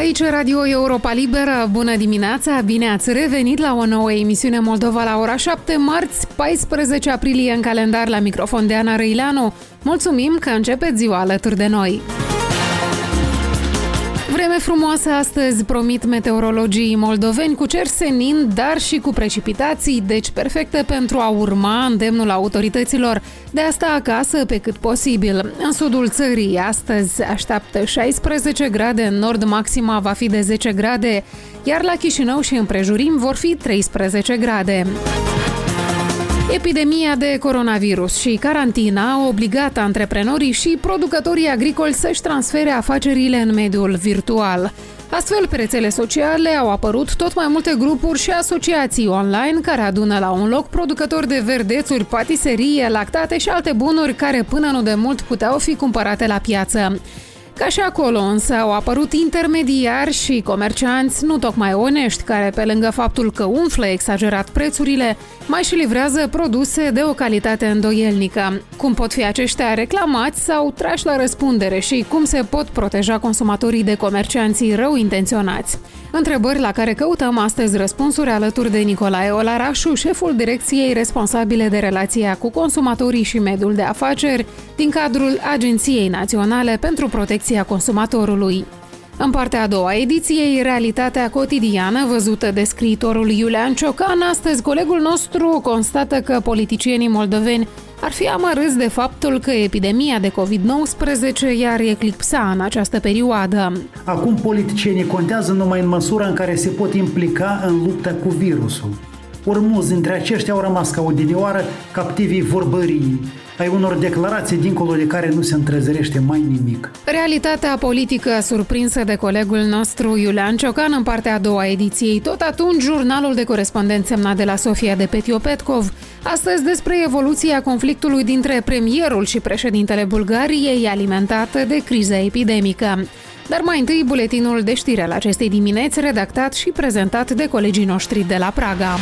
Aici Radio Europa Liberă, bună dimineața, bine ați revenit la o nouă emisiune Moldova la ora 7, marți, 14 aprilie în calendar, la microfon de Ana Răileanu. Mulțumim că începeți ziua alături de noi. Vreme frumoasă astăzi, promit meteorologii moldoveni, cu cer senin, dar și cu precipitații, deci perfecte pentru a urma îndemnul autorităților de a sta acasă pe cât posibil. În sudul țării, astăzi așteaptă 16 grade, în nord maxima va fi de 10 grade, iar la Chișinău și împrejurim vor fi 13 grade. Epidemia de coronavirus și carantina au obligat antreprenorii și producătorii agricoli să-și transfere afacerile în mediul virtual. Astfel, pe rețele sociale au apărut tot mai multe grupuri și asociații online care adună la un loc producători de verdețuri, patiserie, lactate și alte bunuri care până nu de mult puteau fi cumpărate la piață. Ca și acolo însă au apărut intermediari și comercianți nu tocmai onești, care pe lângă faptul că umflă exagerat prețurile, mai și livrează produse de o calitate îndoielnică. Cum pot fi aceștia reclamați sau trași la răspundere și cum se pot proteja consumatorii de comercianții rău intenționați? Întrebări la care căutăm astăzi răspunsuri alături de Nicolae Olarașu, șeful direcției responsabile de relația cu consumatorii și mediul de afaceri din cadrul Agenției Naționale pentru Protecția Consumatorului. În partea a doua ediției, realitatea cotidiană văzută de scriitorul Iulian Ciocan, astăzi colegul nostru constată că politicienii moldoveni ar fi amărâți de faptul că epidemia de COVID-19 i-ar eclipsa în această perioadă. Acum politicienii contează numai în măsura în care se pot implica în lupta cu virusul. Ori mulți dintre aceștia au rămas ca odinioară captivii vorbării, ai unor declarații dincolo de care nu se întrezărește mai nimic. Realitatea politică surprinsă de colegul nostru Iulian Ciocan în partea a doua ediției. Tot atunci, jurnalul de corespondent semnat de la Sofia de Petiopetkov, astăzi despre evoluția conflictului dintre premierul și președintele Bulgariei, alimentată de criza epidemică. Dar mai întâi, buletinul de știri al acestei dimineți, redactat și prezentat de colegii noștri de la Praga.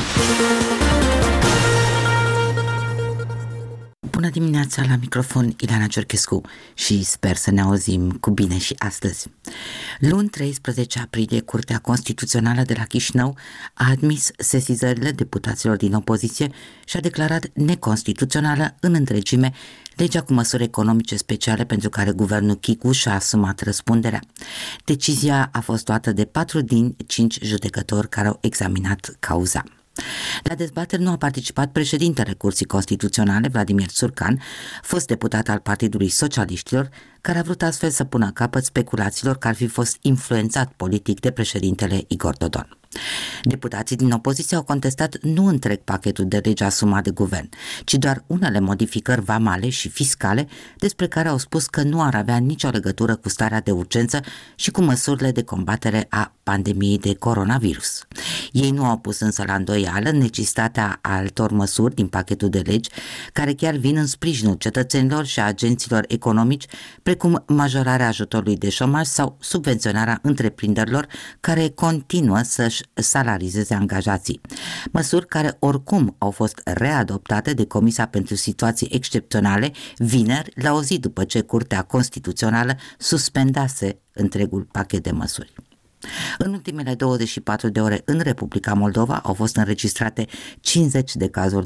Bună dimineața, la microfon Ileana Cerchescu și sper să ne auzim cu bine și astăzi. Luni 13 aprilie, Curtea Constituțională de la Chișinău a admis sesizările deputaților din opoziție și a declarat neconstituțională în întregime legea cu măsuri economice speciale pentru care guvernul Chicu și-a asumat răspunderea. Decizia a fost luată de 4 din 5 judecători care au examinat cauza. La dezbateri nu a participat președintele Curții Constituționale, Vladimir Țurcan, fost deputat al Partidului Socialiștilor, care a vrut astfel să pună capăt speculațiilor că ar fi fost influențat politic de președintele Igor Dodon. Deputații din opoziție au contestat nu întreg pachetul de lege asumat de guvern, ci doar unele modificări vamale și fiscale despre care au spus că nu ar avea nicio legătură cu starea de urgență și cu măsurile de combatere a pandemiei de coronavirus. Ei nu au pus însă la îndoială necesitatea altor măsuri din pachetul de legi care chiar vin în sprijinul cetățenilor și a agenților economici, precum majorarea ajutorului de șomaj sau subvenționarea întreprinderilor care continuă să-și salarizeze angajații. Măsuri care oricum au fost readoptate de Comisia pentru Situații Excepționale vineri, la o zi după ce Curtea Constituțională suspendase întregul pachet de măsuri. În ultimele 24 de ore în Republica Moldova au fost înregistrate 50 de cazuri